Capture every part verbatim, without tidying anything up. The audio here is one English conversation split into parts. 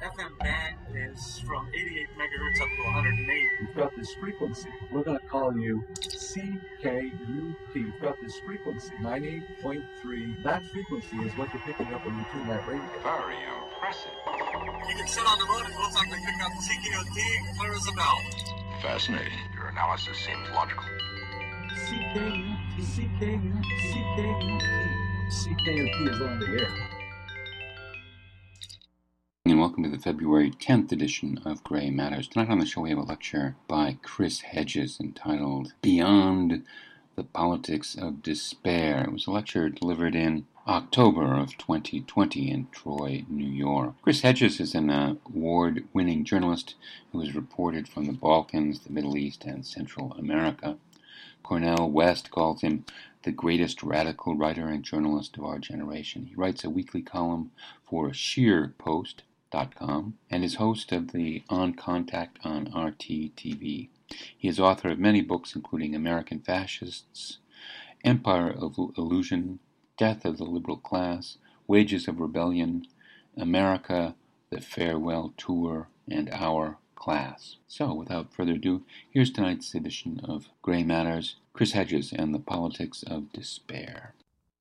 F M band is from eighty-eight megahertz up to one hundred eight. You've got this frequency. We're going to call you C K U T. You've got this frequency, ninety-eight point three. That frequency is what you're picking up when you tune that radio. Very impressive. You can sit on the road and it looks like we pick up C K U T, clear as a bell. Fascinating. Your analysis seems logical. C K U T, C K U T, C K U T. C K U T is on the air. And welcome to the February tenth edition of Gray Matters. Tonight on the show we have a lecture by Chris Hedges entitled Beyond the Politics of Despair. It was a lecture delivered in October of twenty twenty in Troy, New York. Chris Hedges is an award-winning journalist who has reported from the Balkans, the Middle East, and Central America. Cornel West calls him the greatest radical writer and journalist of our generation. He writes a weekly column for sheer post dot com and is host of the On Contact on R T T V. He is author of many books including American Fascists, Empire of Illusion, Death of the Liberal Class, Wages of Rebellion, America, The Farewell Tour, and Our Class. So, without further ado, here's tonight's edition of Gray Matters, Chris Hedges and the Politics of Despair.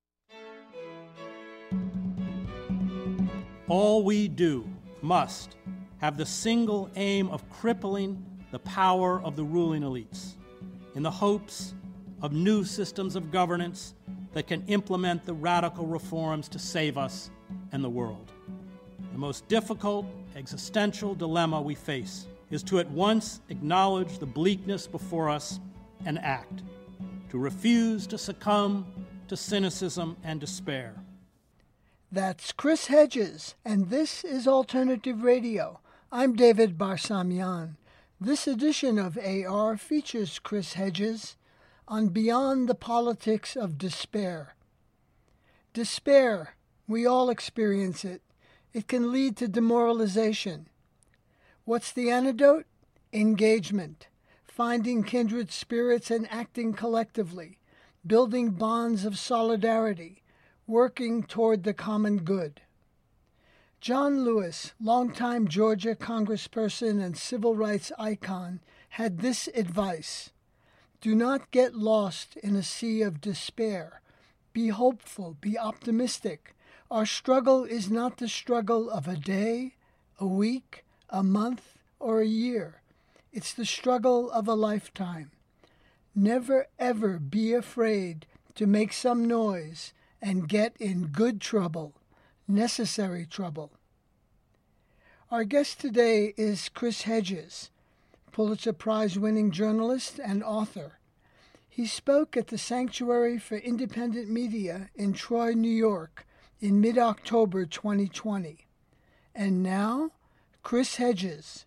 All we do must have the single aim of crippling the power of the ruling elites in the hopes of new systems of governance that can implement the radical reforms to save us and the world. The most difficult existential dilemma we face is to at once acknowledge the bleakness before us and act, to refuse to succumb to cynicism and despair. That's Chris Hedges, and this is Alternative Radio. I'm David Barsamian. This edition of A R features Chris Hedges on Beyond the Politics of Despair. Despair, we all experience it. It can lead to demoralization. What's the antidote? Engagement, finding kindred spirits and acting collectively, building bonds of solidarity, working toward the common good. John Lewis, longtime Georgia congressperson and civil rights icon, had this advice: do not get lost in a sea of despair. Be hopeful, be optimistic. Our struggle is not the struggle of a day, a week, a month, or a year. It's the struggle of a lifetime. Never ever be afraid to make some noise and get in good trouble, necessary trouble. Our guest today is Chris Hedges, Pulitzer Prize-winning journalist and author. He spoke at the Sanctuary for Independent Media in Troy, New York, in mid-October twenty twenty. And now, Chris Hedges.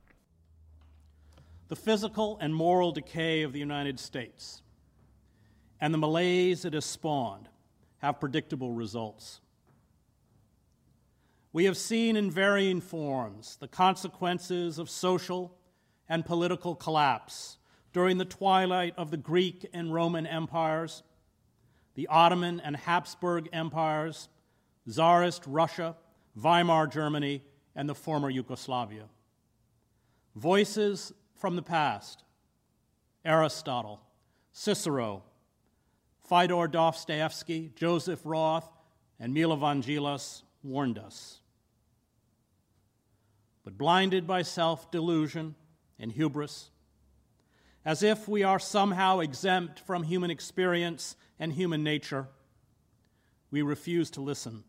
The physical and moral decay of the United States and the malaise it has spawned have predictable results. We have seen in varying forms the consequences of social and political collapse during the twilight of the Greek and Roman empires, the Ottoman and Habsburg empires, Tsarist Russia, Weimar Germany, and the former Yugoslavia. Voices from the past, Aristotle, Cicero, Fyodor Dostoevsky, Joseph Roth, and Milo Vangelis warned us. But blinded by self-delusion and hubris, as if we are somehow exempt from human experience and human nature, we refuse to listen.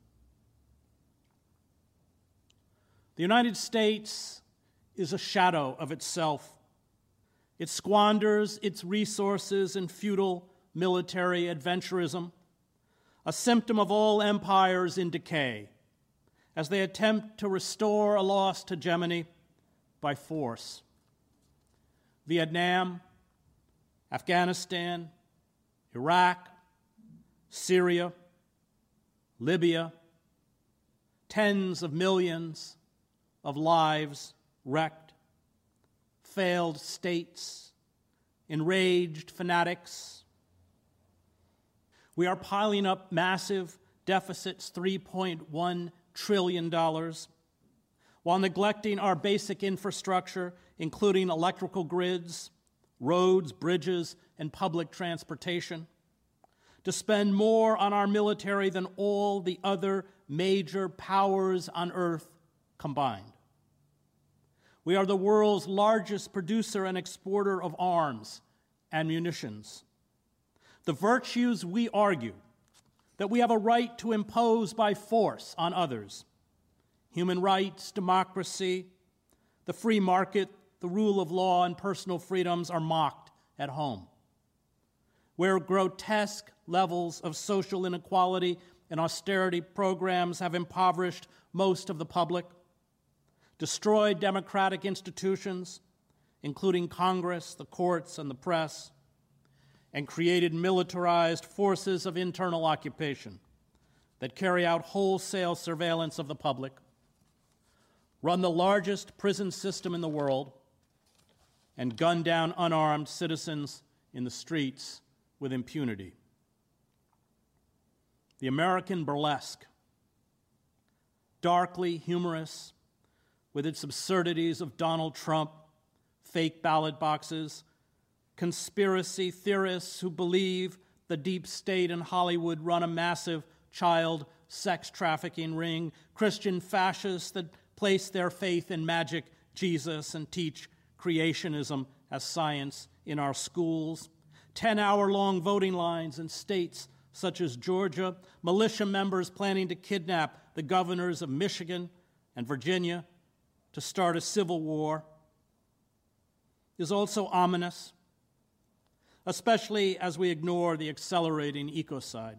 The United States is a shadow of itself. It squanders its resources in futile military adventurism, a symptom of all empires in decay, as they attempt to restore a lost hegemony by force. Vietnam, Afghanistan, Iraq, Syria, Libya, tens of millions of lives wrecked, failed states, enraged fanatics. We are piling up massive deficits, three point one trillion dollars, while neglecting our basic infrastructure, including electrical grids, roads, bridges, and public transportation, to spend more on our military than all the other major powers on earth combined. We are the world's largest producer and exporter of arms and munitions. The virtues we argue that we have a right to impose by force on others, human rights, democracy, the free market, the rule of law, and personal freedoms, are mocked at home, where grotesque levels of social inequality and austerity programs have impoverished most of the public, destroyed democratic institutions, including Congress, the courts, and the press, and created militarized forces of internal occupation that carry out wholesale surveillance of the public, run the largest prison system in the world, and gun down unarmed citizens in the streets with impunity. The American burlesque, darkly humorous, with its absurdities of Donald Trump, fake ballot boxes, conspiracy theorists who believe the deep state in Hollywood run a massive child sex trafficking ring, Christian fascists that place their faith in magic Jesus and teach creationism as science in our schools, ten-hour-long voting lines in states such as Georgia, militia members planning to kidnap the governors of Michigan and Virginia to start a civil war, is also ominous, especially as we ignore the accelerating ecocide.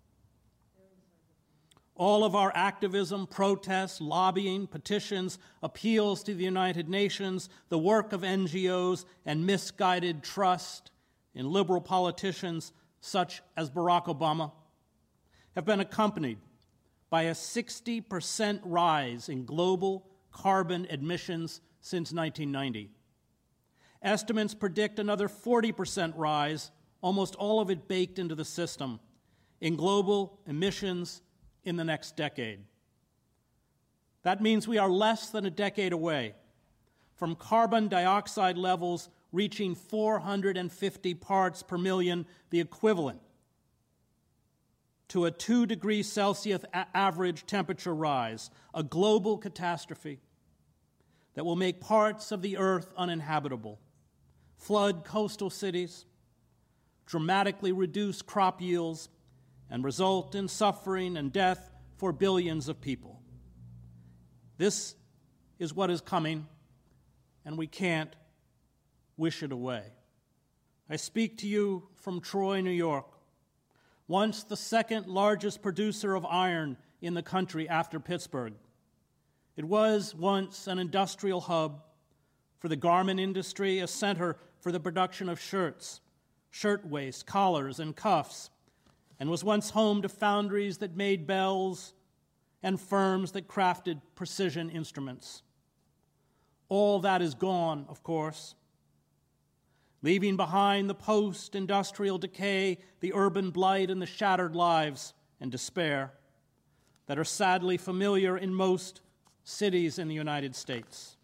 All of our activism, protests, lobbying, petitions, appeals to the United Nations, the work of N G Os, and misguided trust in liberal politicians such as Barack Obama have been accompanied by a sixty percent rise in global carbon emissions since nineteen ninety. Estimates predict another forty percent rise, almost all of it baked into the system, in global emissions in the next decade. That means we are less than a decade away from carbon dioxide levels reaching four hundred fifty parts per million, the equivalent to a two degrees Celsius a- average temperature rise, a global catastrophe that will make parts of the earth uninhabitable, flood coastal cities, dramatically reduce crop yields, and result in suffering and death for billions of people. This is what is coming, and we can't wish it away. I speak to you from Troy, New York, once the second largest producer of iron in the country after Pittsburgh. It was once an industrial hub for the garment industry, a center for the production of shirts, shirtwaists, collars, and cuffs, and was once home to foundries that made bells and firms that crafted precision instruments. All that is gone, of course, leaving behind the post-industrial decay, the urban blight, and the shattered lives and despair that are sadly familiar in most cities in the United States.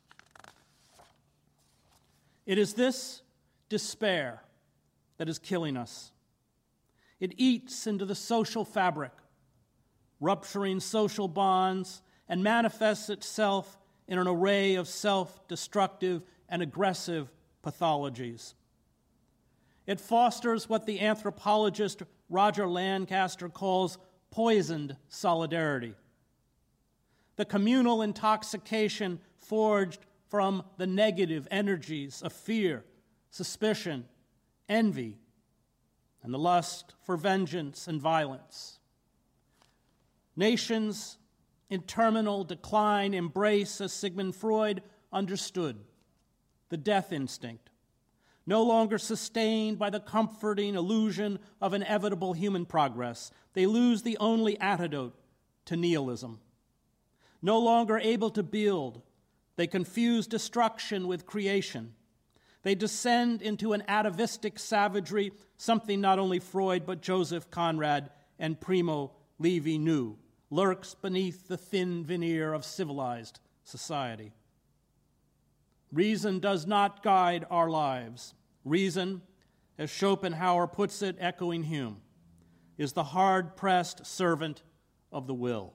It is this despair that is killing us. It eats into the social fabric, rupturing social bonds, and manifests itself in an array of self-destructive and aggressive pathologies. It fosters what the anthropologist Roger Lancaster calls poisoned solidarity, the communal intoxication forged from the negative energies of fear, suspicion, envy, and the lust for vengeance and violence. Nations in terminal decline embrace, as Sigmund Freud understood, the death instinct, no longer sustained by the comforting illusion of inevitable human progress. They lose the only antidote to nihilism. No longer able to build, they confuse destruction with creation. They descend into an atavistic savagery, something not only Freud but Joseph Conrad and Primo Levi knew, lurks beneath the thin veneer of civilized society. Reason does not guide our lives. Reason, as Schopenhauer puts it, echoing Hume, is the hard-pressed servant of the will.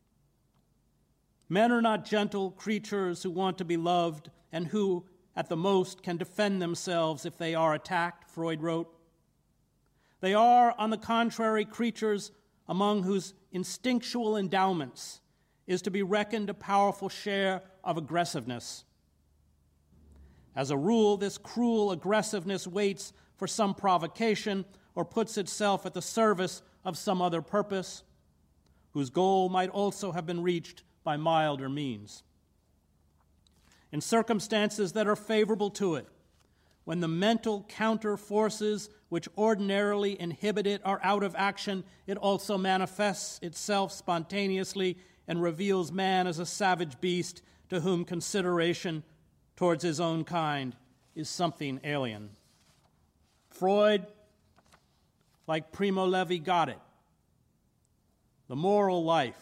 Men are not gentle creatures who want to be loved and who, at the most, can defend themselves if they are attacked, Freud wrote. They are, on the contrary, creatures among whose instinctual endowments is to be reckoned a powerful share of aggressiveness. As a rule, this cruel aggressiveness waits for some provocation or puts itself at the service of some other purpose, whose goal might also have been reached by milder means. In circumstances that are favorable to it, when the mental counter forces which ordinarily inhibit it are out of action, it also manifests itself spontaneously and reveals man as a savage beast to whom consideration towards his own kind is something alien. Freud, like Primo Levi, got it. The moral life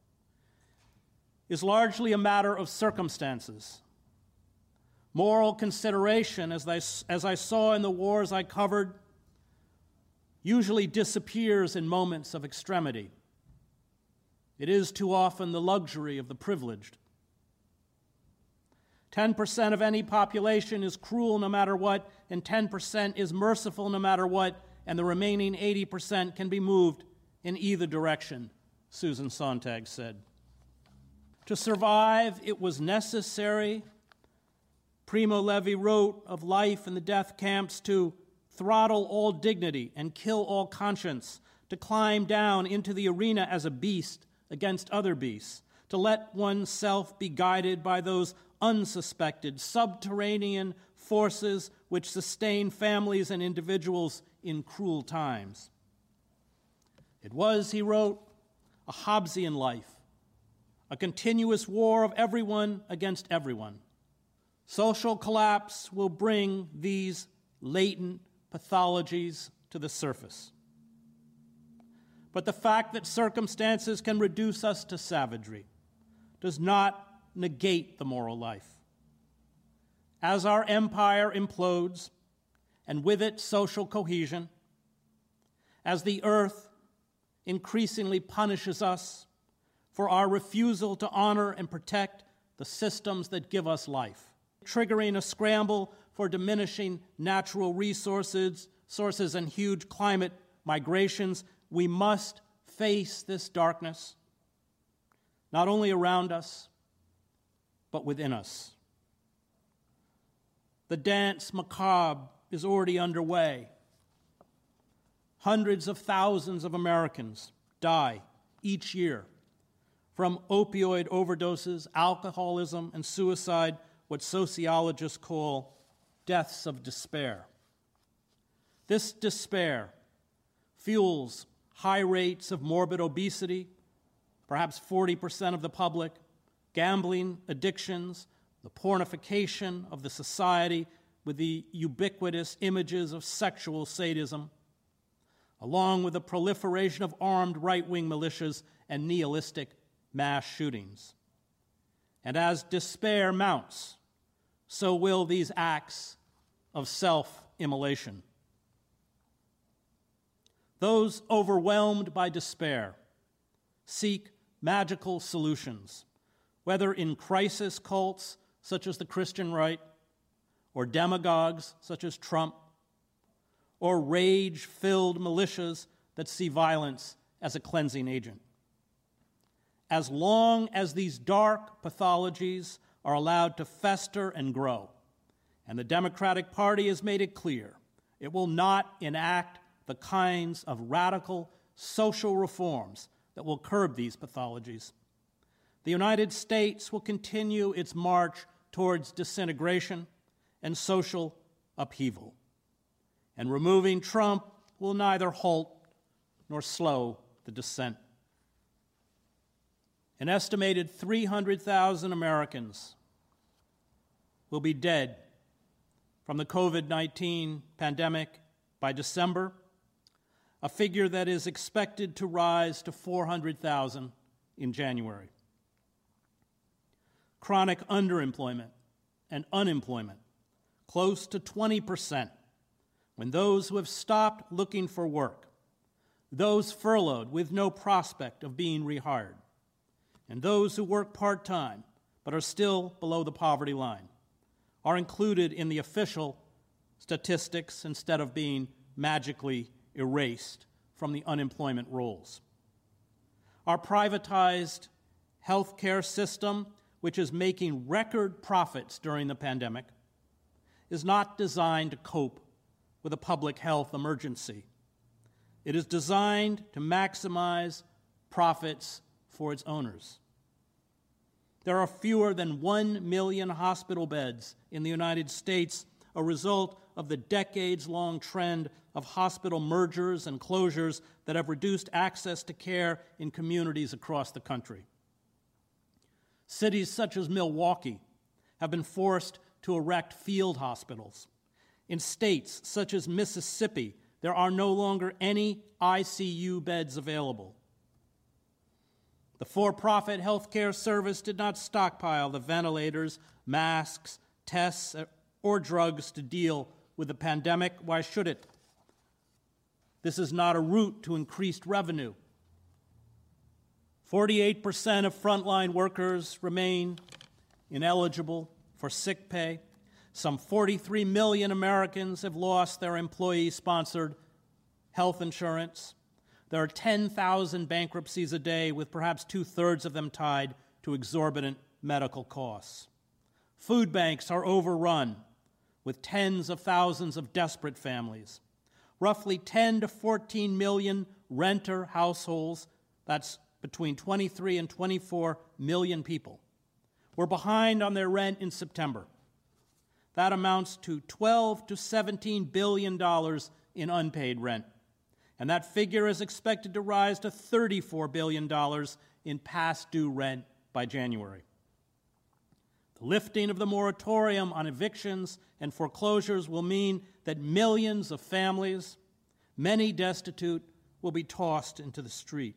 is largely a matter of circumstances. Moral consideration, as I, as I saw in the wars I covered, usually disappears in moments of extremity. It is too often the luxury of the privileged. ten percent of any population is cruel no matter what, and ten percent is merciful no matter what, and the remaining eighty percent can be moved in either direction, Susan Sontag said. To survive, it was necessary, Primo Levi wrote of life in the death camps, to throttle all dignity and kill all conscience, to climb down into the arena as a beast against other beasts, to let oneself be guided by those unsuspected subterranean forces which sustain families and individuals in cruel times. It was, he wrote, a Hobbesian life, a continuous war of everyone against everyone. Social collapse will bring these latent pathologies to the surface. But the fact that circumstances can reduce us to savagery does not negate the moral life. As our empire implodes, and with it social cohesion, as the earth increasingly punishes us for our refusal to honor and protect the systems that give us life, triggering a scramble for diminishing natural resources sources and huge climate migrations, we must face this darkness, not only around us, but within us. The dance macabre is already underway. Hundreds of thousands of Americans die each year from opioid overdoses, alcoholism, and suicide, what sociologists call deaths of despair. This despair fuels high rates of morbid obesity, perhaps forty percent of the public, gambling addictions, the pornification of the society with the ubiquitous images of sexual sadism, along with the proliferation of armed right-wing militias and nihilistic mass shootings. And as despair mounts, so will these acts of self-immolation. Those overwhelmed by despair seek magical solutions, whether in crisis cults such as the Christian right, or demagogues such as Trump, or rage-filled militias that see violence as a cleansing agent. As long as these dark pathologies are allowed to fester and grow, and the Democratic Party has made it clear it will not enact the kinds of radical social reforms that will curb these pathologies, the United States will continue its march towards disintegration and social upheaval. And removing Trump will neither halt nor slow the descent. An estimated three hundred thousand Americans will be dead from the COVID nineteen pandemic by December, a figure that is expected to rise to four hundred thousand in January. chronic underemployment and unemployment, close to twenty percent, when those who have stopped looking for work, those furloughed with no prospect of being rehired, and those who work part-time but are still below the poverty line are included in the official statistics instead of being magically erased from the unemployment rolls. Our privatized healthcare system, which is making record profits during the pandemic, is not designed to cope with a public health emergency. It is designed to maximize profits for its owners. There are fewer than one million hospital beds in the United States, a result of the decades-long trend of hospital mergers and closures that have reduced access to care in communities across the country. Cities such as Milwaukee have been forced to erect field hospitals. In states such as Mississippi, there are no longer any I C U beds available. The for-profit healthcare service did not stockpile the ventilators, masks, tests, or drugs to deal with the pandemic. Why should it? This is not a route to increased revenue. forty-eight percent of frontline workers remain ineligible for sick pay. Some forty-three million Americans have lost their employee-sponsored health insurance. There are ten thousand bankruptcies a day, with perhaps two-thirds of them tied to exorbitant medical costs. Food banks are overrun with tens of thousands of desperate families. Roughly ten to fourteen million renter households, that's between twenty-three and twenty-four million people, were behind on their rent in September. That amounts to twelve to seventeen billion dollars in unpaid rent. And that figure is expected to rise to thirty-four billion dollars in past due rent by January. The lifting of the moratorium on evictions and foreclosures will mean that millions of families, many destitute, will be tossed into the street.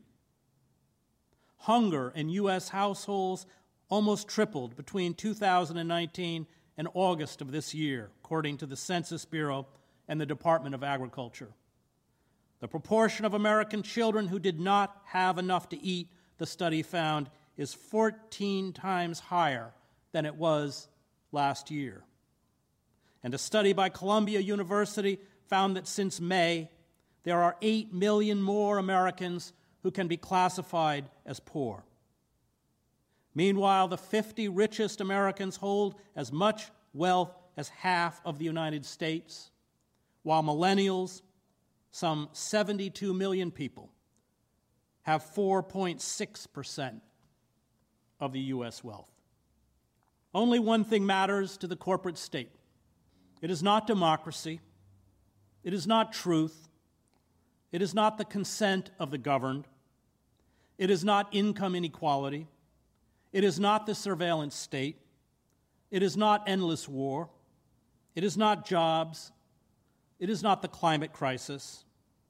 Hunger in U S households almost tripled between two thousand nineteen and August of this year, according to the Census Bureau and the Department of Agriculture. The proportion of American children who did not have enough to eat, the study found, is fourteen times higher than it was last year. And a study by Columbia University found that since May, there are eight million more Americans who can be classified as poor. Meanwhile, the fifty richest Americans hold as much wealth as half of the United States, while millennials, some seventy-two million people, have four point six percent of the U S wealth. Only one thing matters to the corporate state. It is not democracy. It is not truth. It is not the consent of the governed. It is not income inequality. It is not the surveillance state. It is not endless war. It is not jobs. It is not the climate crisis.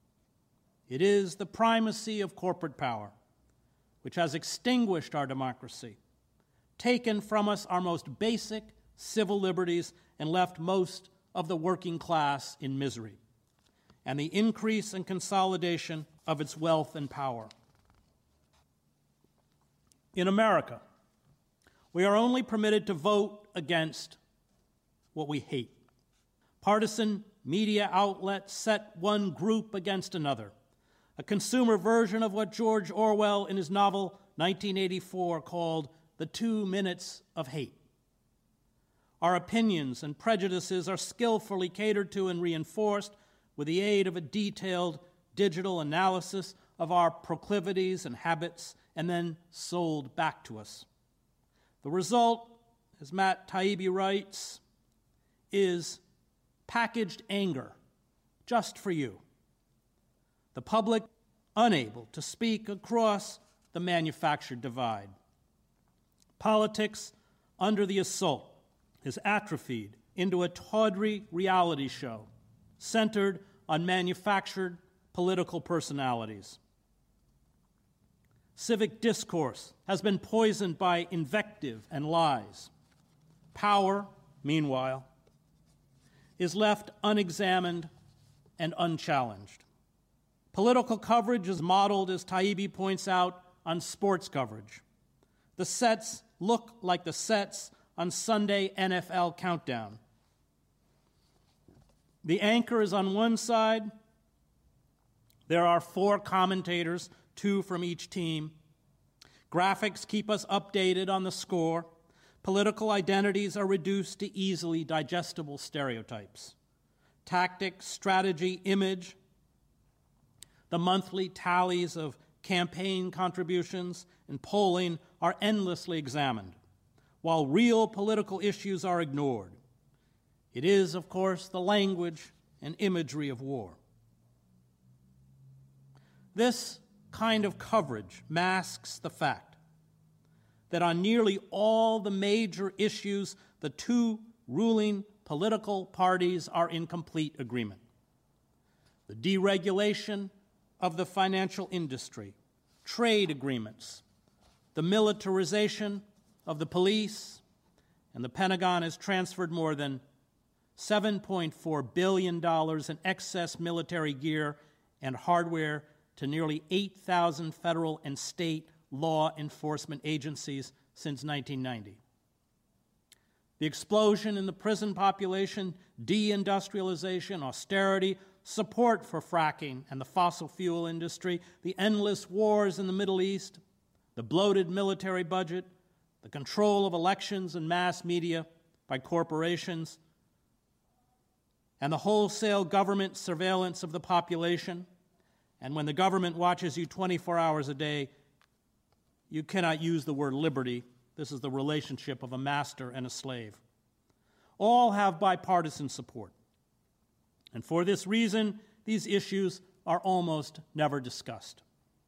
It is the primacy of corporate power, which has extinguished our democracy, taken from us our most basic civil liberties, and left most of the working class in misery, and the increase and consolidation of its wealth and power. In America, we are only permitted to vote against what we hate. Partisan media outlets set one group against another, a consumer version of what George Orwell in his novel nineteen eighty-four called the two minutes of hate. Our opinions and prejudices are skillfully catered to and reinforced with the aid of a detailed digital analysis of our proclivities and habits, and then sold back to us. The result, as Matt Taibbi writes, is packaged anger just for you. The public unable to speak across the manufactured divide. Politics, under the assault, is atrophied into a tawdry reality show centered on manufactured political personalities. Civic discourse has been poisoned by invective and lies. Power, meanwhile, is left unexamined and unchallenged. Political coverage is modeled, as Taibbi points out, on sports coverage. The sets look like the sets on Sunday N F L Countdown. The anchor is on one side. There are four commentators, two from each team. Graphics keep us updated on the score. Political identities are reduced to easily digestible stereotypes. Tactics, strategy, image, the monthly tallies of campaign contributions and polling are endlessly examined, while real political issues are ignored. It is, of course, the language and imagery of war. This kind of coverage masks the fact that on nearly all the major issues, the two ruling political parties are in complete agreement. The deregulation of the financial industry, trade agreements, the militarization of the police, and the Pentagon has transferred more than seven point four billion dollars in excess military gear and hardware to nearly eight thousand federal and state law enforcement agencies since nineteen ninety. The explosion in the prison population, deindustrialization, austerity, support for fracking and the fossil fuel industry, the endless wars in the Middle East, the bloated military budget, the control of elections and mass media by corporations, and the wholesale government surveillance of the population. And when the government watches you twenty-four hours a day, you cannot use the word liberty. This is the relationship of a master and a slave. All have bipartisan support. And for this reason, these issues are almost never discussed.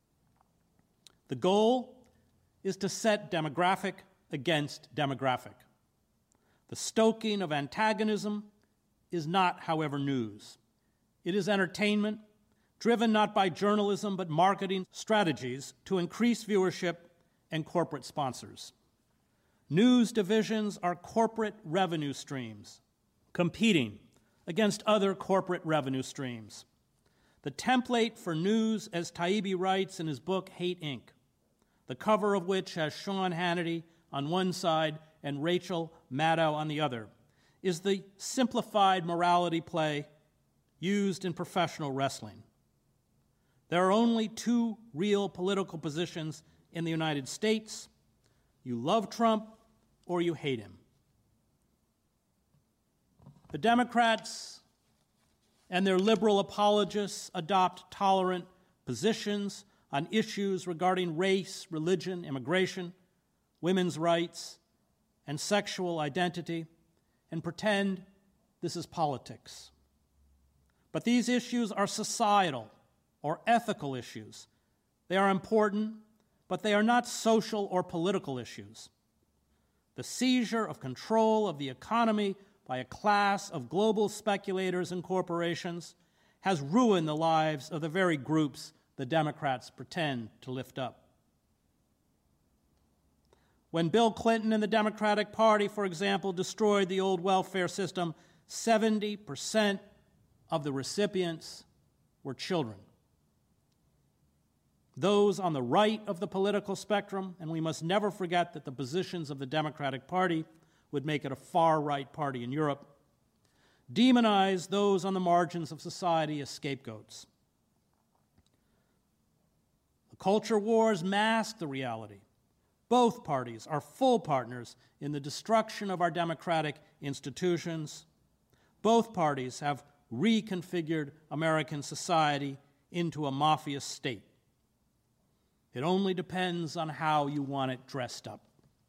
The goal is to set demographic against demographic. The stoking of antagonism is not, however, news. It is entertainment, driven not by journalism but marketing strategies to increase viewership and corporate sponsors. News divisions are corporate revenue streams, competing against other corporate revenue streams. The template for news, as Taibbi writes in his book, Hate Incorporated, the cover of which has Sean Hannity on one side and Rachel Maddow on the other, is the simplified morality play used in professional wrestling. There are only two real political positions in the United States. You love Trump or you hate him. The Democrats and their liberal apologists adopt tolerant positions on issues regarding race, religion, immigration, women's rights, and sexual identity, and pretend this is politics. But these issues are societal or ethical issues. They are important, but they are not social or political issues. The seizure of control of the economy by a class of global speculators and corporations has ruined the lives of the very groups the Democrats pretend to lift up. When Bill Clinton and the Democratic Party, for example, destroyed the old welfare system, seventy percent of the recipients were children. Those on the right of the political spectrum, and we must never forget that the positions of the Democratic Party would make it a far-right party in Europe, demonize those on the margins of society as scapegoats. The culture wars mask the reality. Both parties are full partners in the destruction of our democratic institutions. Both parties have reconfigured American society into a mafia state. It only depends on how you want it dressed up.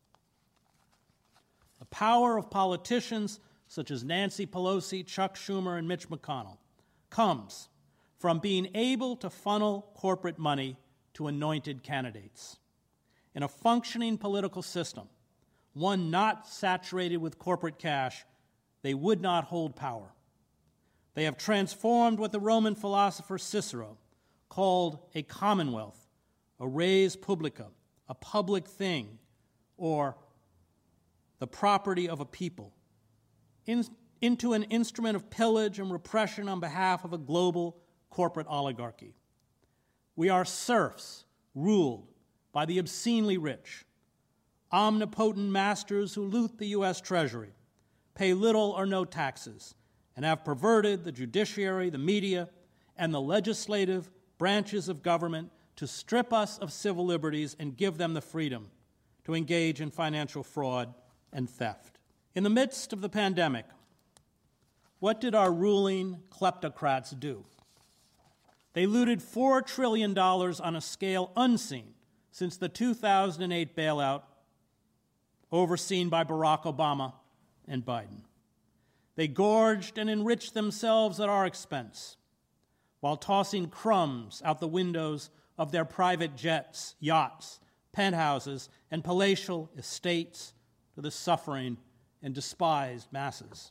The power of politicians such as Nancy Pelosi, Chuck Schumer, and Mitch McConnell comes from being able to funnel corporate money to anointed candidates. In a functioning political system, one not saturated with corporate cash, they would not hold power. They have transformed what the Roman philosopher Cicero called a commonwealth a res publica, a public thing, or the property of a people, in, into an instrument of pillage and repression on behalf of a global corporate oligarchy. We are serfs ruled by the obscenely rich, omnipotent masters who loot the U S Treasury, pay little or no taxes, and have perverted the judiciary, the media, and the legislative branches of government to strip us of civil liberties and give them the freedom to engage in financial fraud and theft. In the midst of the pandemic, what did our ruling kleptocrats do? They looted four trillion dollars on a scale unseen since the two thousand eight bailout overseen by Barack Obama and Biden. They gorged and enriched themselves at our expense, while tossing crumbs out the windows of their private jets, yachts, penthouses, and palatial estates to the suffering and despised masses.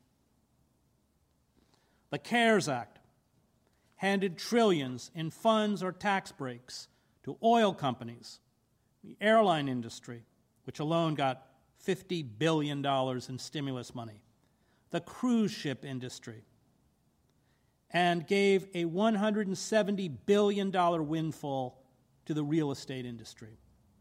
The CARES Act handed trillions in funds or tax breaks to oil companies, the airline industry, which alone got fifty billion dollars in stimulus money, the cruise ship industry, and gave a one hundred seventy billion dollars windfall to the real estate industry.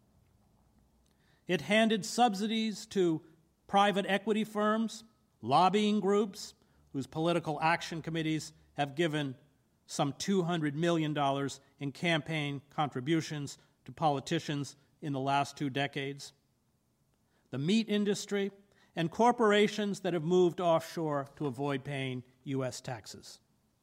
It handed subsidies to private equity firms, lobbying groups, whose political action committees have given some two hundred million dollars in campaign contributions to politicians in the last two decades, the meat industry, and corporations that have moved offshore to avoid paying U S taxes.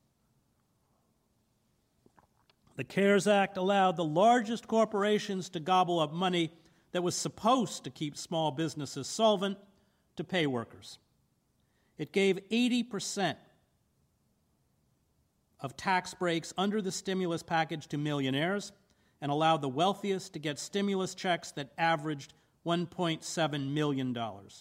The CARES Act allowed the largest corporations to gobble up money that was supposed to keep small businesses solvent to pay workers. It gave eighty percent of tax breaks under the stimulus package to millionaires and allowed the wealthiest to get stimulus checks that averaged one point seven million dollars.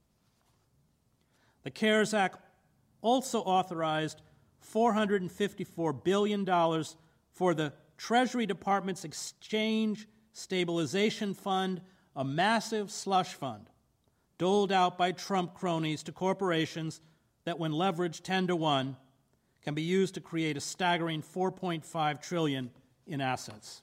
The CARES Act also authorized four hundred fifty-four billion dollars for the Treasury Department's Exchange Stabilization Fund, a massive slush fund doled out by Trump cronies to corporations that, when leveraged ten to one, can be used to create a staggering four point five trillion dollars in assets.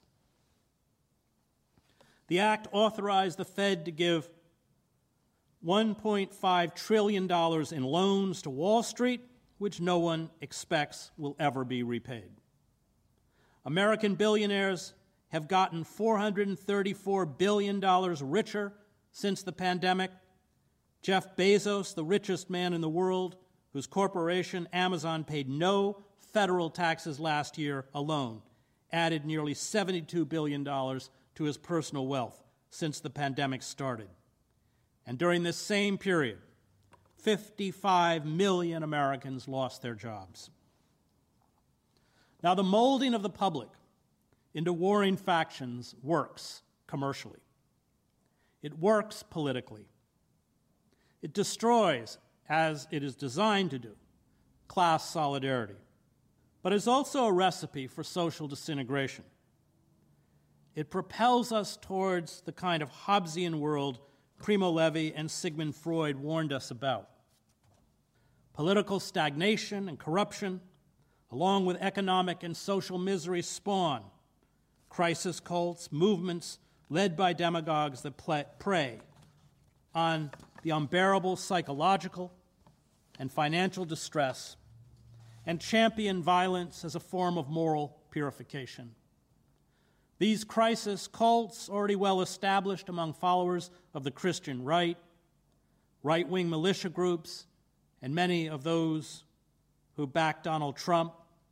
The act authorized the Fed to give one point five trillion dollars in loans to Wall Street, which no one expects will ever be repaid. American billionaires have gotten four hundred thirty-four billion dollars richer since the pandemic. Jeff Bezos, the richest man in the world, whose corporation Amazon paid no federal taxes last year alone, added nearly seventy-two billion dollars to his personal wealth since the pandemic started. And during this same period, fifty-five million Americans lost their jobs. Now, the molding of the public into warring factions works commercially. It works politically. It destroys, as it is designed to do, class solidarity, but is also a recipe for social disintegration. It propels us towards the kind of Hobbesian world Primo Levi and Sigmund Freud warned us about. Political stagnation and corruption, along with economic and social misery, spawn crisis cults, movements led by demagogues that play, prey on the unbearable psychological and financial distress and champion violence as a form of moral purification. These crisis cults, already well established among followers of the Christian right, right-wing militia groups, and many of those who back Donald Trump,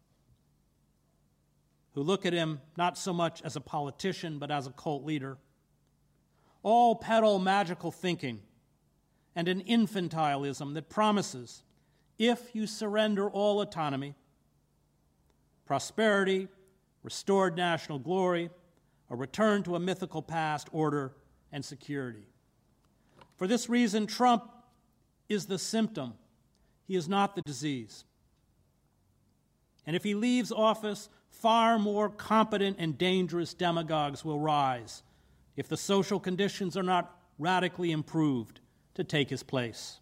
who look at him not so much as a politician but as a cult leader, all peddle magical thinking and an infantilism that promises, if you surrender all autonomy, prosperity, restored national glory, a return to a mythical past, order, and security. For this reason, Trump is the symptom. He is not the disease. And if he leaves office far more competent and dangerous demagogues will rise if the social conditions are not radically improved to take his place.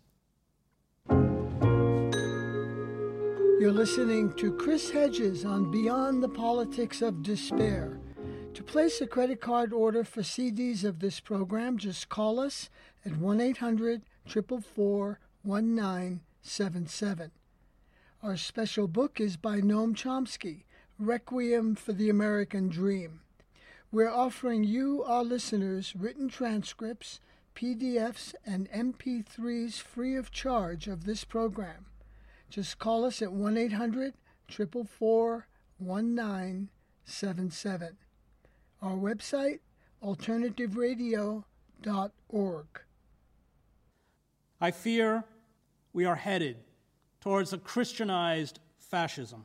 You're listening to Chris Hedges on Beyond the Politics of Despair. To place a credit card order for C Ds of this program, just call us at one eight hundred, four four four, one nine seven seven. Our special book is by Noam Chomsky, Requiem for the American Dream. We're offering you, our listeners, written transcripts, P D Fs, and M P threes free of charge of this program. Just call us at one eight hundred, four four four, one nine seven seven. Our website, alternative radio dot org. I fear we are headed towards a Christianized fascism.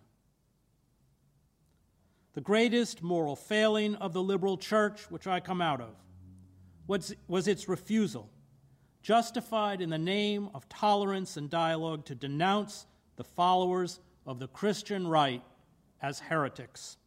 The greatest moral failing of the liberal church, which I come out of, was, was its refusal, justified in the name of tolerance and dialogue, to denounce the followers of the Christian right as heretics.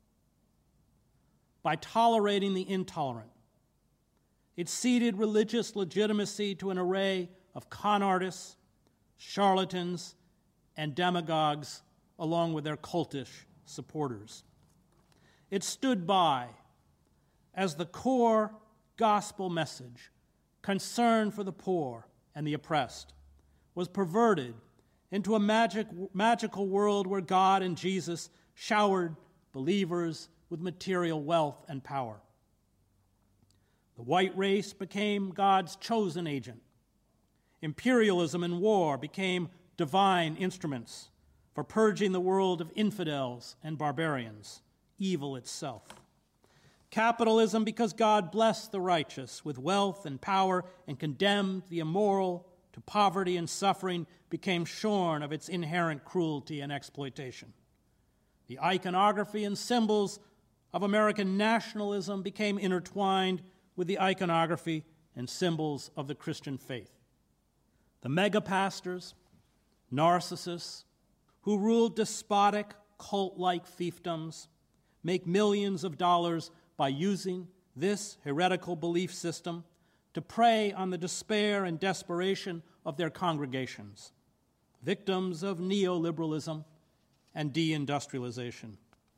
By tolerating the intolerant, it ceded religious legitimacy to an array of con artists, charlatans, and demagogues, along with their cultish supporters. It stood by as the core gospel message, concern for the poor and the oppressed, was perverted into a magic, magical world where God and Jesus showered believers with material wealth and power. The white race became God's chosen agent. Imperialism and war became divine instruments for purging the world of infidels and barbarians, evil itself. Capitalism, because God blessed the righteous with wealth and power and condemned the immoral to poverty and suffering, became shorn of its inherent cruelty and exploitation. The iconography and symbols of American nationalism became intertwined with the iconography and symbols of the Christian faith. The mega-pastors, narcissists, who ruled despotic, cult-like fiefdoms, make millions of dollars by using this heretical belief system to prey on the despair and desperation of their congregations, victims of neoliberalism and deindustrialization.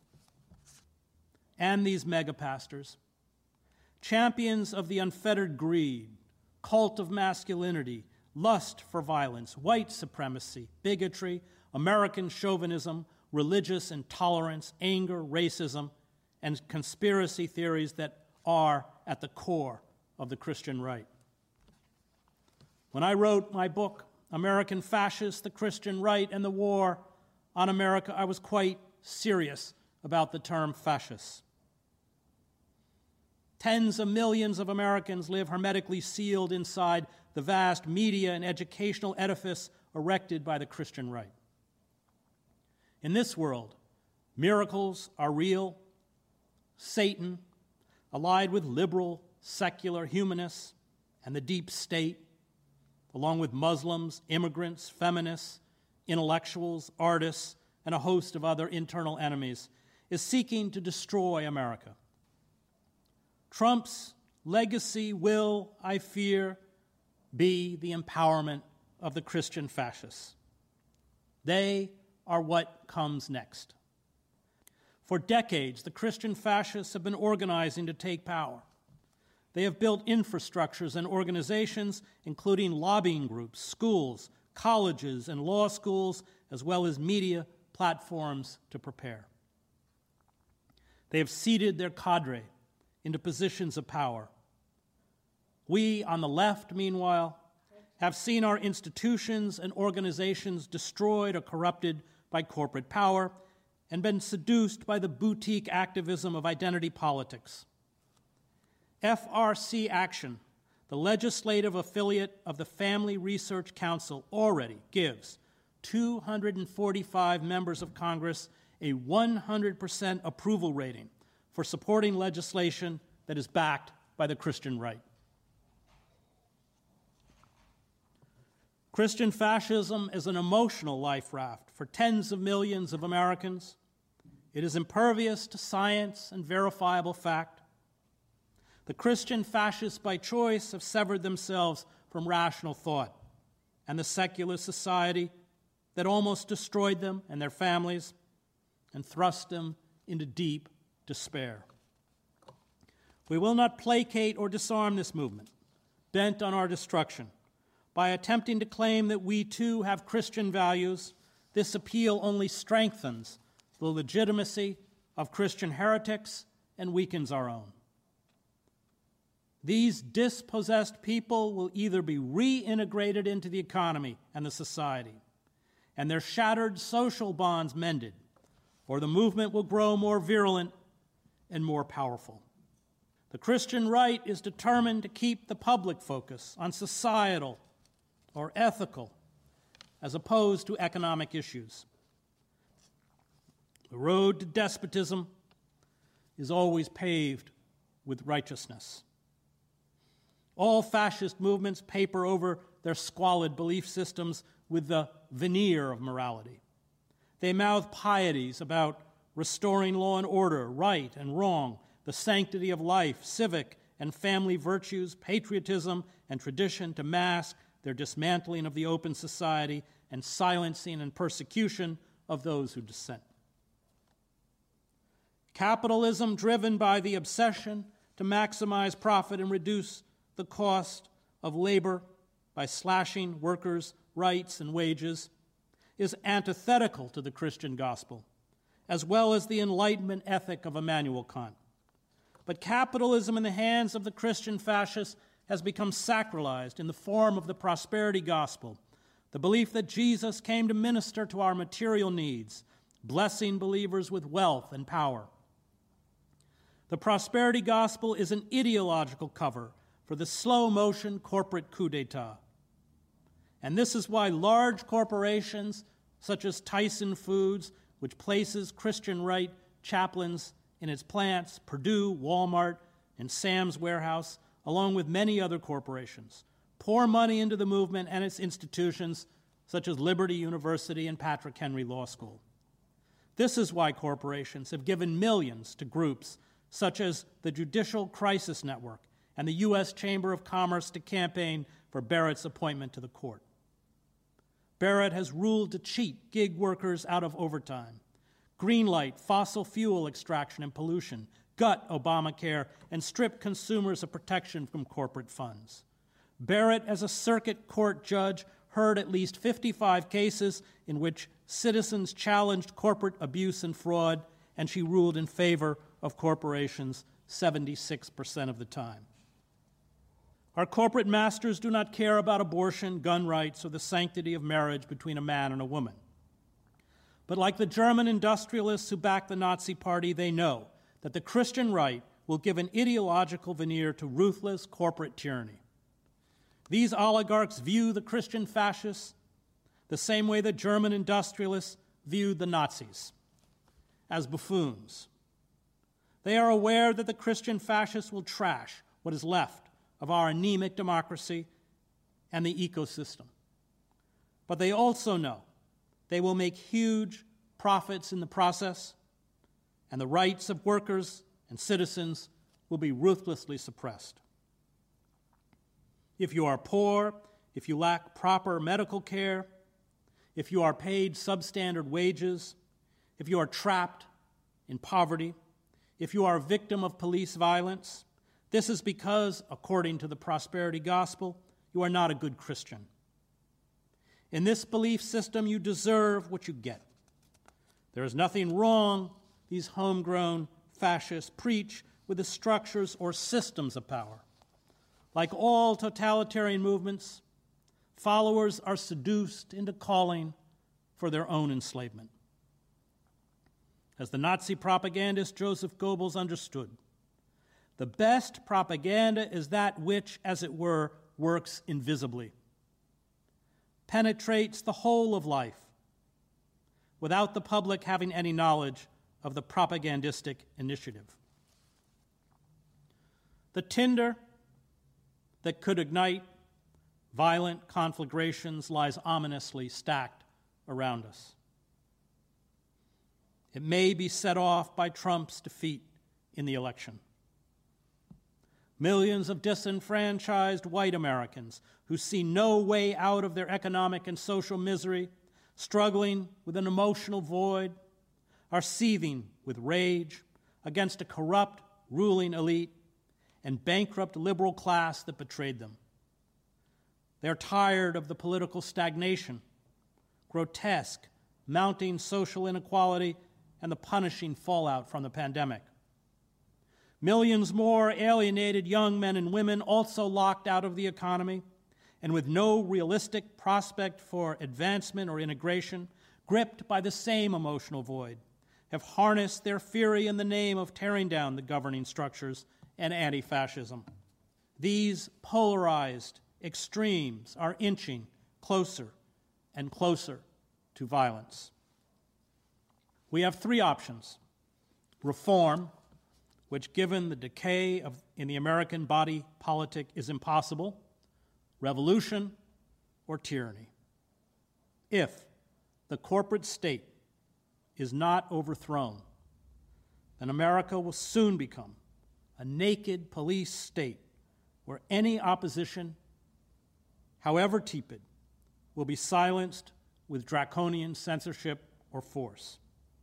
And these megapastors, champions of the unfettered greed, cult of masculinity, lust for violence, white supremacy, bigotry, American chauvinism, religious intolerance, anger, racism, and conspiracy theories that are at the core of the Christian right. When I wrote my book, American Fascists, the Christian Right, and the War on America, I was quite serious about the term fascists. Tens of millions of Americans live hermetically sealed inside the vast media and educational edifice erected by the Christian right. In this world, miracles are real. Satan, allied with liberal, secular humanists and the deep state, along with Muslims, immigrants, feminists, intellectuals, artists, and a host of other internal enemies, is seeking to destroy America. Trump's legacy will, I fear, be the empowerment of the Christian fascists. They are what comes next. For decades, the Christian fascists have been organizing to take power. They have built infrastructures and organizations, including lobbying groups, schools, colleges, and law schools, as well as media platforms to prepare. They have seeded their cadre into positions of power. We, on the left, meanwhile, have seen our institutions and organizations destroyed or corrupted by corporate power and been seduced by the boutique activism of identity politics. F R C Action, the legislative affiliate of the Family Research Council, already gives two hundred forty-five members of Congress a one hundred percent approval rating for supporting legislation that is backed by the Christian right. Christian fascism is an emotional life raft for tens of millions of Americans. It is impervious to science and verifiable fact. The Christian fascists by choice have severed themselves from rational thought and the secular society that almost destroyed them and their families and thrust them into deep despair. We will not placate or disarm this movement, bent on our destruction. By attempting to claim that we too have Christian values, this appeal only strengthens the legitimacy of Christian heretics and weakens our own. These dispossessed people will either be reintegrated into the economy and the society, and their shattered social bonds mended, or the movement will grow more virulent and more powerful. The Christian right is determined to keep the public focus on societal or ethical as opposed to economic issues. The road to despotism is always paved with righteousness. All fascist movements paper over their squalid belief systems with the veneer of morality. They mouth pieties about restoring law and order, right and wrong, the sanctity of life, civic and family virtues, patriotism and tradition to mask their dismantling of the open society and silencing and persecution of those who dissent. Capitalism, driven by the obsession to maximize profit and reduce the cost of labor by slashing workers' rights and wages, is antithetical to the Christian gospel, as well as the Enlightenment ethic of Immanuel Kant. But capitalism in the hands of the Christian fascists has become sacralized in the form of the prosperity gospel, the belief that Jesus came to minister to our material needs, blessing believers with wealth and power. The prosperity gospel is an ideological cover for the slow-motion corporate coup d'etat. And this is why large corporations such as Tyson Foods, which places Christian right chaplains in its plants, Purdue, Walmart, and Sam's Warehouse, along with many other corporations, pour money into the movement and its institutions, such as Liberty University and Patrick Henry Law School. This is why corporations have given millions to groups such as the Judicial Crisis Network and the U S Chamber of Commerce to campaign for Barrett's appointment to the court. Barrett has ruled to cheat gig workers out of overtime, greenlight fossil fuel extraction and pollution, gut Obamacare, and strip consumers of protection from corporate funds. Barrett, as a circuit court judge, heard at least fifty-five cases in which citizens challenged corporate abuse and fraud, and she ruled in favor of corporations seventy-six percent of the time. Our corporate masters do not care about abortion, gun rights, or the sanctity of marriage between a man and a woman. But like the German industrialists who backed the Nazi Party, they know that the Christian right will give an ideological veneer to ruthless corporate tyranny. These oligarchs view the Christian fascists the same way the German industrialists viewed the Nazis, as buffoons. They are aware that the Christian fascists will trash what is left of our anemic democracy and the ecosystem. But they also know they will make huge profits in the process, and the rights of workers and citizens will be ruthlessly suppressed. If you are poor, if you lack proper medical care, if you are paid substandard wages, if you are trapped in poverty, if you are a victim of police violence, this is because, according to the prosperity gospel, you are not a good Christian. In this belief system, you deserve what you get. There is nothing wrong, these homegrown fascists preach, with the structures or systems of power. Like all totalitarian movements, followers are seduced into calling for their own enslavement. As the Nazi propagandist Joseph Goebbels understood, the best propaganda is that which, as it were, works invisibly, penetrates the whole of life, without the public having any knowledge of the propagandistic initiative. The tinder that could ignite violent conflagrations lies ominously stacked around us. It may be set off by Trump's defeat in the election. Millions of disenfranchised white Americans who see no way out of their economic and social misery, struggling with an emotional void, are seething with rage against a corrupt ruling elite and bankrupt liberal class that betrayed them. They're tired of the political stagnation, grotesque, mounting social inequality, and the punishing fallout from the pandemic. Millions more alienated young men and women also locked out of the economy and with no realistic prospect for advancement or integration, gripped by the same emotional void, have harnessed their fury in the name of tearing down the governing structures and anti-fascism. These polarized extremes are inching closer and closer to violence. We have three options: reform, which given the decay of, in the American body politic is impossible, revolution, or tyranny. If the corporate state is not overthrown, then America will soon become a naked police state where any opposition, however tepid, will be silenced with draconian censorship or force.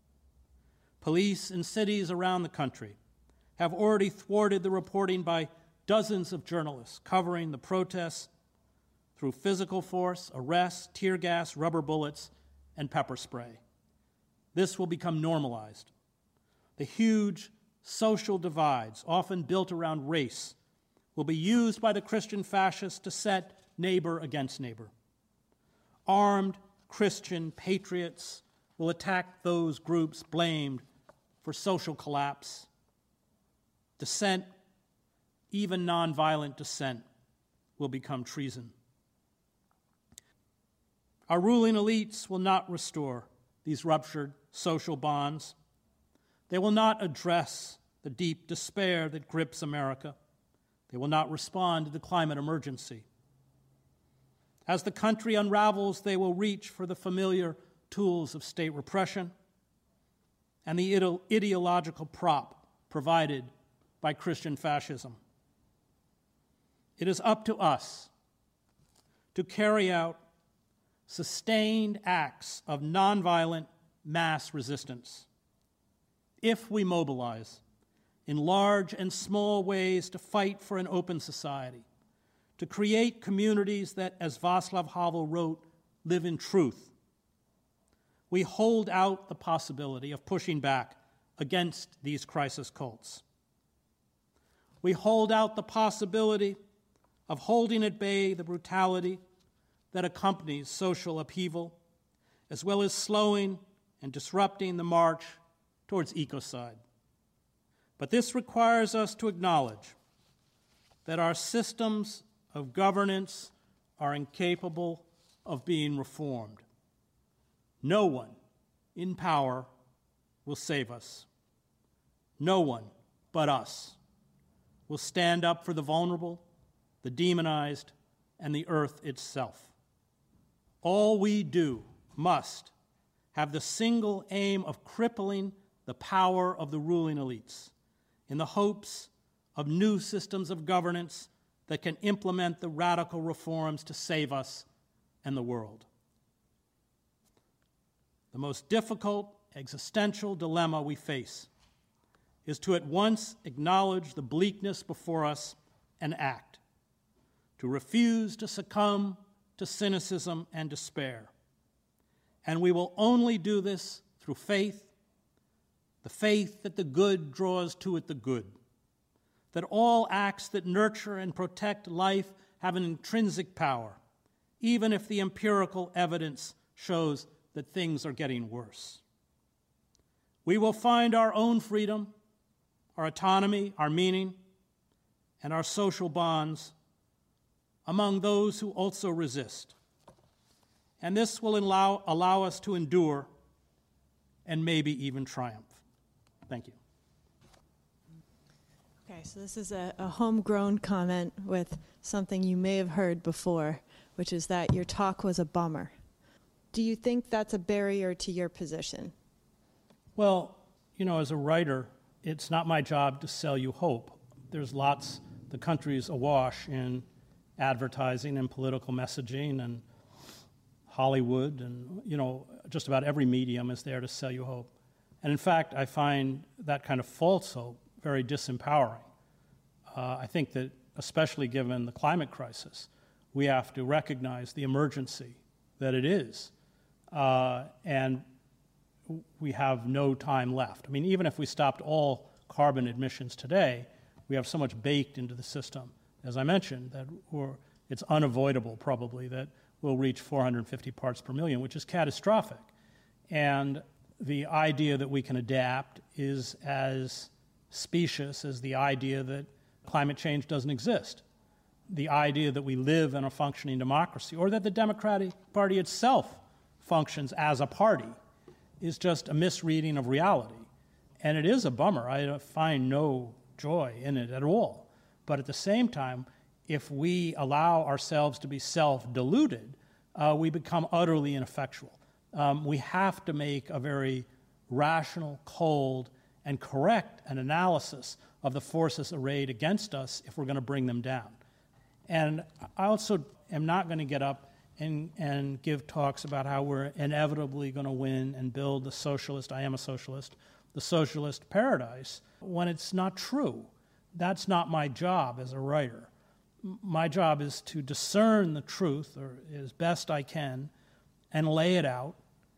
Police in cities around the country have already thwarted the reporting by dozens of journalists covering the protests through physical force, arrests, tear gas, rubber bullets, and pepper spray. This will become normalized. The huge social divides, often built around race, will be used by the Christian fascists to set neighbor against neighbor. Armed Christian patriots will attack those groups blamed for social collapse. Dissent, even nonviolent dissent, will become treason. Our ruling elites will not restore these ruptured social bonds. They will not address the deep despair that grips America. They will not respond to the climate emergency. As the country unravels, they will reach for the familiar tools of state repression and the ide- ideological prop provided by Christian fascism. It is up to us to carry out sustained acts of nonviolent mass resistance. If we mobilize in large and small ways to fight for an open society, to create communities that, as Václav Havel wrote, live in truth, we hold out the possibility of pushing back against these crisis cults. We hold out the possibility of holding at bay the brutality that accompanies social upheaval, as well as slowing and disrupting the march towards ecocide. But this requires us to acknowledge that our systems of governance are incapable of being reformed. No one in power will save us. No one but us will stand up for the vulnerable, the demonized, and the earth itself. All we do must have the single aim of crippling the power of the ruling elites in the hopes of new systems of governance that can implement the radical reforms to save us and the world. The most difficult existential dilemma we face is to at once acknowledge the bleakness before us and act, to refuse to succumb to cynicism and despair. And we will only do this through faith, the faith that the good draws to it the good, that all acts that nurture and protect life have an intrinsic power, even if the empirical evidence shows that things are getting worse. We will find our own freedom, our autonomy, our meaning, and our social bonds among those who also resist. And this will allow, allow us to endure and maybe even triumph. Thank you. Okay, so this is a, a homegrown comment with something you may have heard before, which is that your talk was a bummer. Do you think that's a barrier to your position? Well, you know, as a writer, it's not my job to sell you hope. There's lots, the country's awash in advertising and political messaging, and Hollywood and, you know, just about every medium is there to sell you hope. And in fact, I find that kind of false hope very disempowering. Uh, I think that, especially given the climate crisis, we have to recognize the emergency that it is. Uh, and we have no time left. I mean, even if we stopped all carbon emissions today, we have so much baked into the system, as I mentioned, that we're, it's unavoidable probably that we'll reach four hundred fifty parts per million, which is catastrophic. And the idea that we can adapt is as specious as the idea that climate change doesn't exist. The idea that we live in a functioning democracy, or that the Democratic Party itself functions as a party, is just a misreading of reality. And it is a bummer. I find no joy in it at all. But at the same time, if we allow ourselves to be self-deluded, uh, we become utterly ineffectual. Um, we have to make a very rational, cold, and correct an analysis of the forces arrayed against us if we're going to bring them down. And I also am not going to get up and, and give talks about how we're inevitably going to win and build the socialist, I am a socialist, the socialist paradise, when it's not true. That's not my job as a writer. My job is to discern the truth, or as best I can, and lay it out,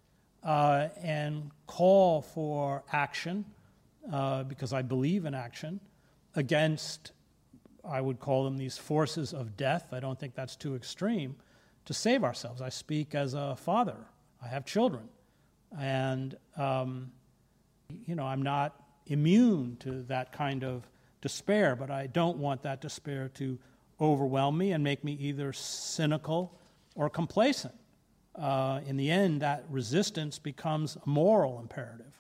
uh, and call for action, uh, because I believe in action, against, I would call them these forces of death. I don't think that's too extreme, to save ourselves. I speak as a father. I have children. And, um, you know, I'm not immune to that kind of despair, but I don't want that despair to overwhelm me and make me either cynical or complacent. Uh, in the end, that resistance becomes a moral imperative.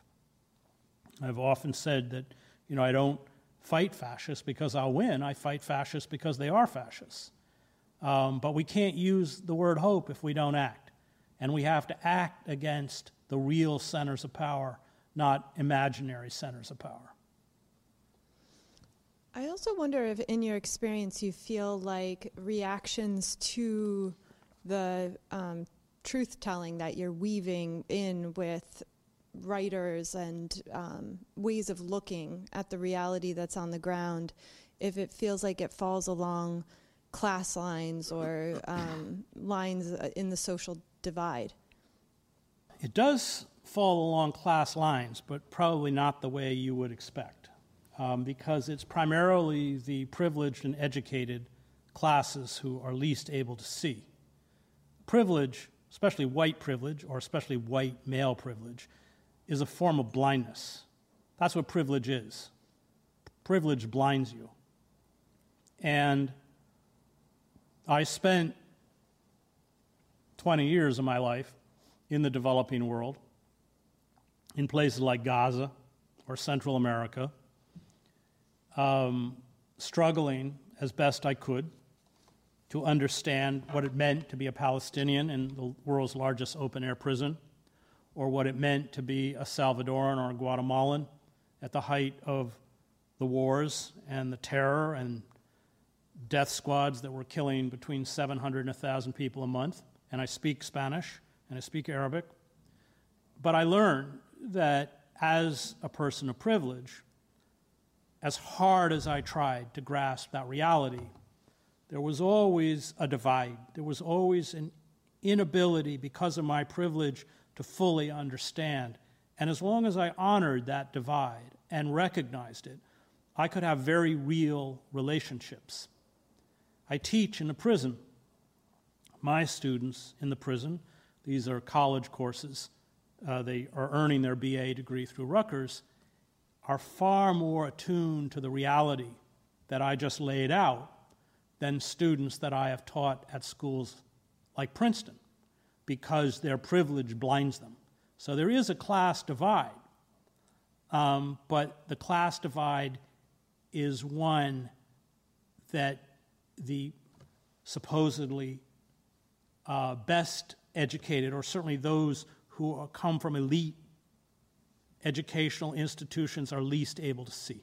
I've often said that, you know, I don't fight fascists because I'll win. I fight fascists because they are fascists. Um, but we can't use the word hope if we don't act. And we have to act against the real centers of power, not imaginary centers of power. I also wonder if in your experience you feel like reactions to the um, truth-telling that you're weaving in with writers and um, ways of looking at the reality that's on the ground, if it feels like it falls along class lines or um, lines in the social divide. It does fall along class lines, but probably not the way you would expect, um, because it's primarily the privileged and educated classes who are least able to see. Privilege, especially white privilege, or especially white male privilege, is a form of blindness. That's what privilege is. Privilege blinds you. And I spent twenty years of my life in the developing world, in places like Gaza or Central America, um, struggling as best I could to understand what it meant to be a Palestinian in the world's largest open-air prison, or what it meant to be a Salvadoran or a Guatemalan at the height of the wars and the terror and death squads that were killing between seven hundred and one thousand people a month. And I speak Spanish and I speak Arabic. But I learned that as a person of privilege, as hard as I tried to grasp that reality, there was always a divide. There was always an inability, because of my privilege, to fully understand. And as long as I honored that divide and recognized it, I could have very real relationships. I teach in the prison. My students in the prison, these are college courses, uh, they are earning their B A degree through Rutgers, are far more attuned to the reality that I just laid out than students that I have taught at schools like Princeton, because their privilege blinds them. So there is a class divide, um, but the class divide is one that the supposedly uh, best educated, or certainly those who are, come from elite educational institutions are least able to see.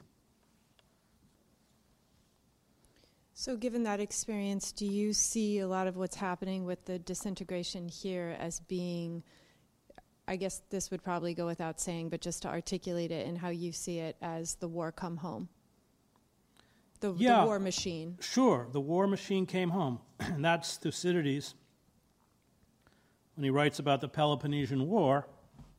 So given that experience, do you see a lot of what's happening with the disintegration here as being, I guess this would probably go without saying, but just to articulate it and how you see it as the war come home? The, yeah, the war machine. Sure, the war machine came home. And that's Thucydides. When he writes about the Peloponnesian War,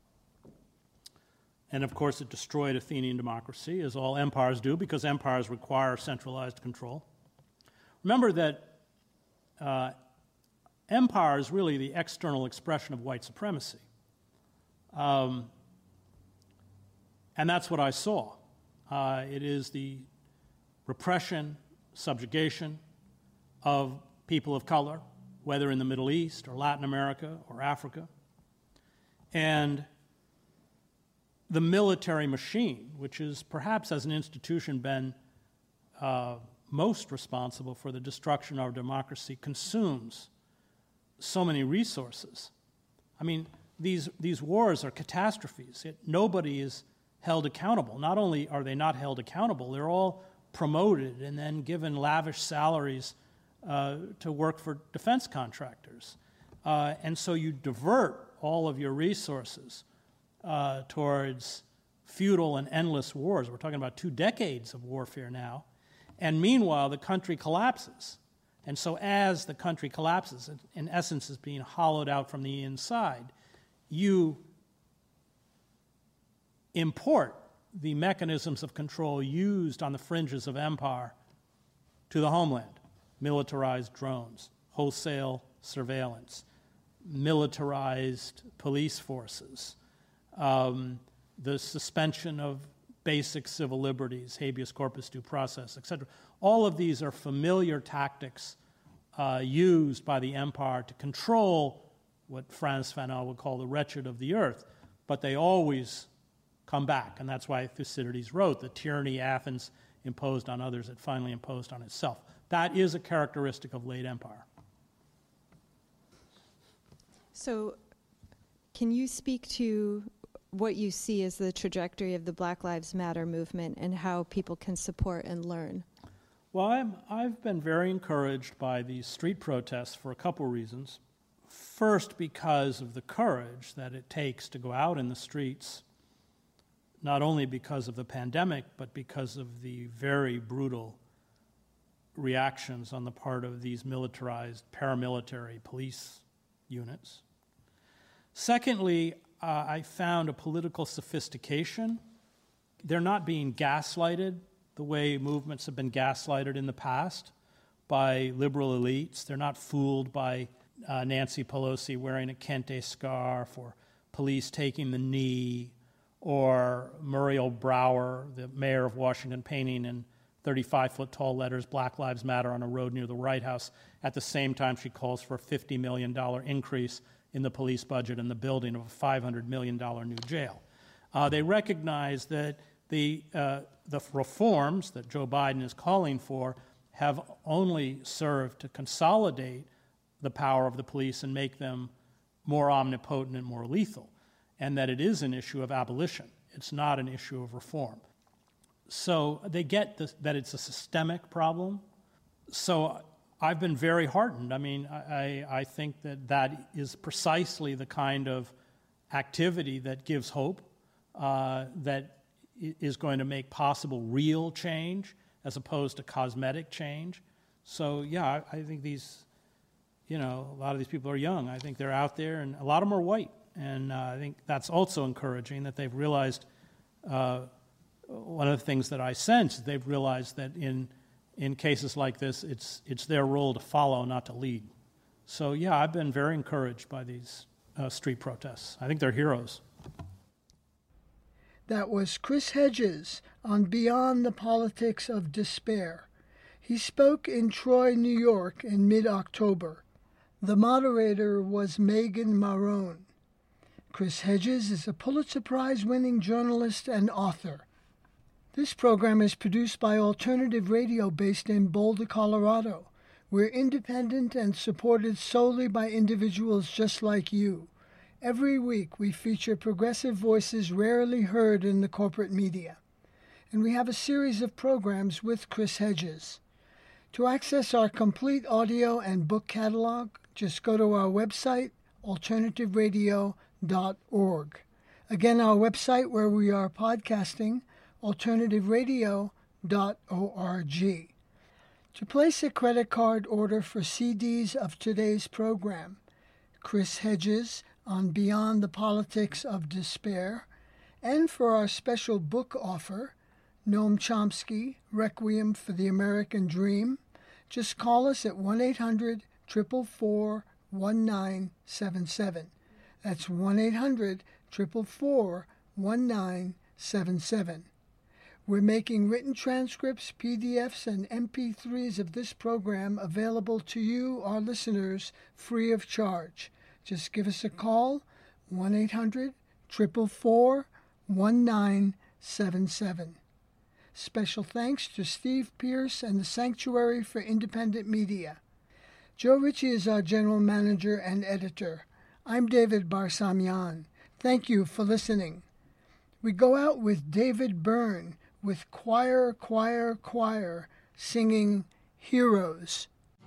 and of course it destroyed Athenian democracy, as all empires do, because empires require centralized control. Remember that uh, empire is really the external expression of white supremacy. Um, and that's what I saw. Uh, it is the repression, subjugation of people of color, whether in the Middle East or Latin America or Africa. And the military machine, which is perhaps as an institution been uh, most responsible for the destruction of our democracy, consumes so many resources. I mean, these, these wars are catastrophes. It, nobody is held accountable. Not only are they not held accountable, they're all promoted and then given lavish salaries uh, to work for defense contractors. Uh, and so you divert all of your resources uh, towards futile and endless wars. We're talking about two decades of warfare now. And meanwhile, the country collapses. And so as the country collapses, it, in essence, is being hollowed out from the inside, you import the mechanisms of control used on the fringes of empire to the homeland. Militarized drones, wholesale surveillance, militarized police forces, um, the suspension of basic civil liberties, habeas corpus, due process, et cetera. All of these are familiar tactics uh, used by the empire to control what Frantz Fanon would call the wretched of the earth, but they always come back, and that's why Thucydides wrote, the tyranny Athens imposed on others, it finally imposed on itself. That is a characteristic of late empire. So can you speak to what you see as the trajectory of the Black Lives Matter movement and how people can support and learn? Well, I'm, I've been very encouraged by these street protests for a couple reasons. First, because of the courage that it takes to go out in the streets, not only because of the pandemic, but because of the very brutal reactions on the part of these militarized paramilitary police units. Secondly, uh, I found a political sophistication. They're not being gaslighted the way movements have been gaslighted in the past by liberal elites. They're not fooled by uh, Nancy Pelosi wearing a kente scarf or police taking the knee, or Muriel Brower, the mayor of Washington, painting in thirty-five foot tall letters, Black Lives Matter on a road near the White House. At the same time, she calls for a fifty million dollars increase in the police budget and the building of a five hundred million dollars new jail. Uh, they recognize that the, uh, the reforms that Joe Biden is calling for have only served to consolidate the power of the police and make them more omnipotent and more lethal, and that it is an issue of abolition. It's not an issue of reform. So they get this, that it's a systemic problem. So I've been very heartened. I mean, I, I think that that is precisely the kind of activity that gives hope, uh, that is going to make possible real change as opposed to cosmetic change. So yeah, I, I think these, you know, a lot of these people are young. I think they're out there, and a lot of them are white. And uh, I think that's also encouraging that they've realized, uh, one of the things that I sense, they've realized that in in cases like this, it's it's their role to follow, not to lead. So yeah, I've been very encouraged by these uh, street protests. I think they're heroes. That was Chris Hedges on Beyond the Politics of Despair. He spoke in Troy, New York in mid-October. The moderator was Megan Marone. Chris Hedges is a Pulitzer Prize-winning journalist and author. This program is produced by Alternative Radio based in Boulder, Colorado. We're independent and supported solely by individuals just like you. Every week we feature progressive voices rarely heard in the corporate media. And we have a series of programs with Chris Hedges. To access our complete audio and book catalog, just go to our website, alternative radio dot org. Again, our website where we are podcasting, alternative radio dot org. To place a credit card order for C Ds of today's program, Chris Hedges on Beyond the Politics of Despair, and for our special book offer, Noam Chomsky, Requiem for the American Dream, just call us at one eight hundred, four four four, one nine seven seven. That's one eight hundred, four four four, one nine seven seven. We're making written transcripts, P D Fs, and M P threes of this program available to you, our listeners, free of charge. Just give us a call, one eight hundred, four four four, one nine seven seven. Special thanks to Steve Pierce and the Sanctuary for Independent Media. Joe Ritchie is our general manager and editor. I'm David Barsamian. Thank you for listening. We go out with David Byrne with Choir, Choir, Choir singing Heroes.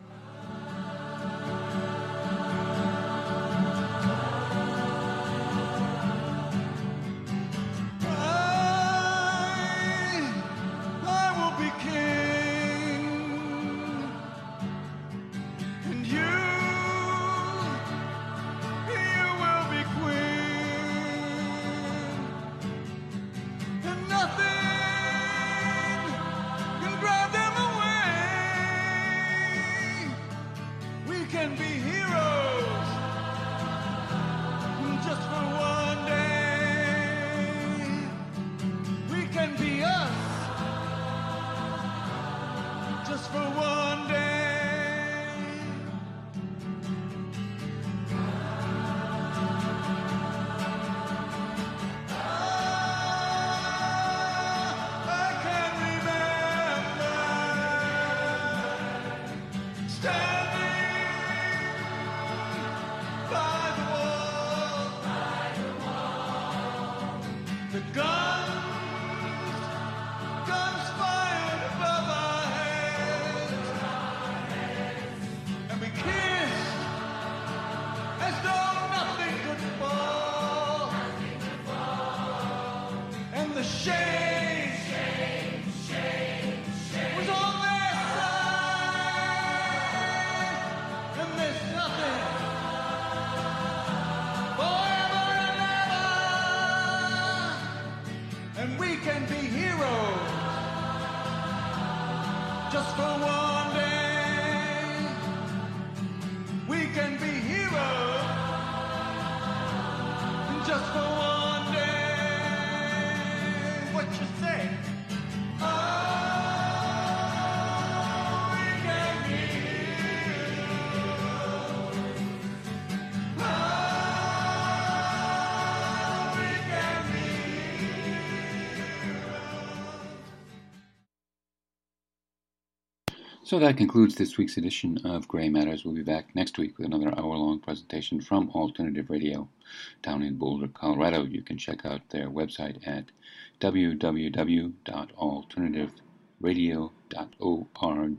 So that concludes this week's edition of Grey Matters. We'll be back next week with another hour-long presentation from Alternative Radio down in Boulder, Colorado. You can check out their website at w w w dot alternative radio dot org.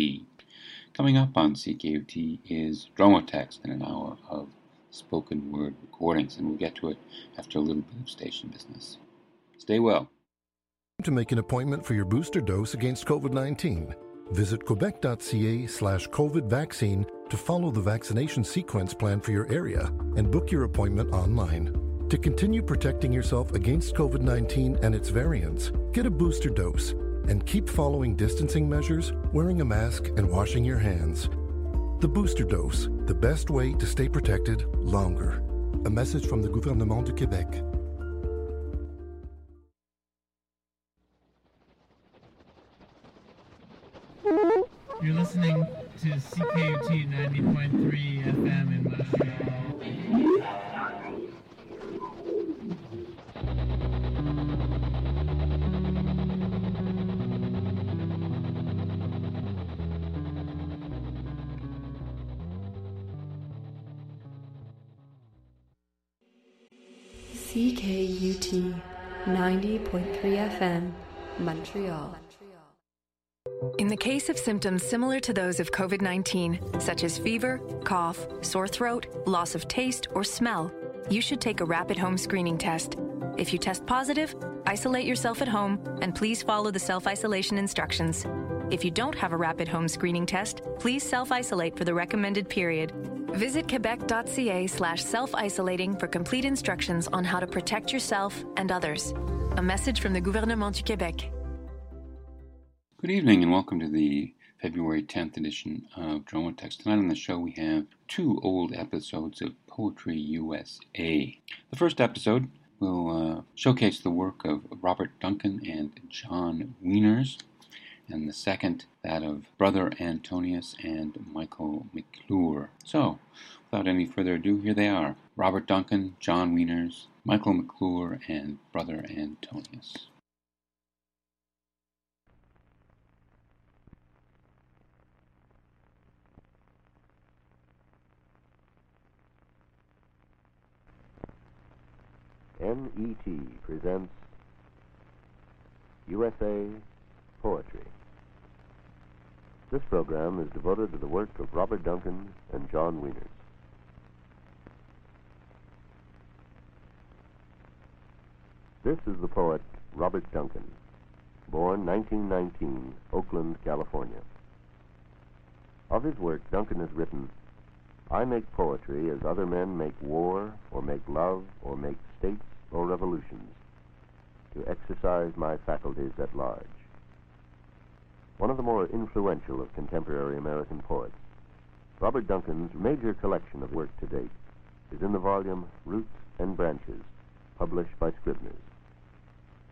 Coming up on C K U T is Dromotext and an hour of spoken word recordings, and we'll get to it after a little bit of station business. Stay well. To make an appointment for your booster dose against covid nineteen. Visit quebec.ca slash COVID vaccine to follow the vaccination sequence plan for your area and book your appointment online. To continue protecting yourself against covid nineteen and its variants, get a booster dose and keep following distancing measures, wearing a mask, and washing your hands. The booster dose, the best way to stay protected longer. A message from the Gouvernement du Québec. You're listening to C K U T ninety point three F M in Montreal. C K U T ninety point three F M, Montreal. In the case of symptoms similar to those of COVID nineteen, such as fever, cough, sore throat, loss of taste, or smell, you should take a rapid home screening test. If you test positive, isolate yourself at home and please follow the self-isolation instructions. If you don't have a rapid home screening test, please self-isolate for the recommended period. Visit quebec.ca slash self-isolating for complete instructions on how to protect yourself and others. A message from the Gouvernement du Québec. Good evening and welcome to the February tenth edition of Dromotext. Tonight on the show we have two old episodes of Poetry U S A. The first episode will uh, showcase the work of Robert Duncan and John Wieners, and the second that of Brother Antonius and Michael McClure. So, without any further ado, here they are. Robert Duncan, John Wieners, Michael McClure, and Brother Antonius. N E T presents U S A Poetry. This program is devoted to the work of Robert Duncan and John Wieners. This is the poet Robert Duncan, born nineteen nineteen, Oakland, California. Of his work, Duncan has written, "I make poetry as other men make war, or make love, or make states or revolutions, to exercise my faculties at large." One of the more influential of contemporary American poets, Robert Duncan's major collection of work to date is in the volume Roots and Branches, published by Scribner's.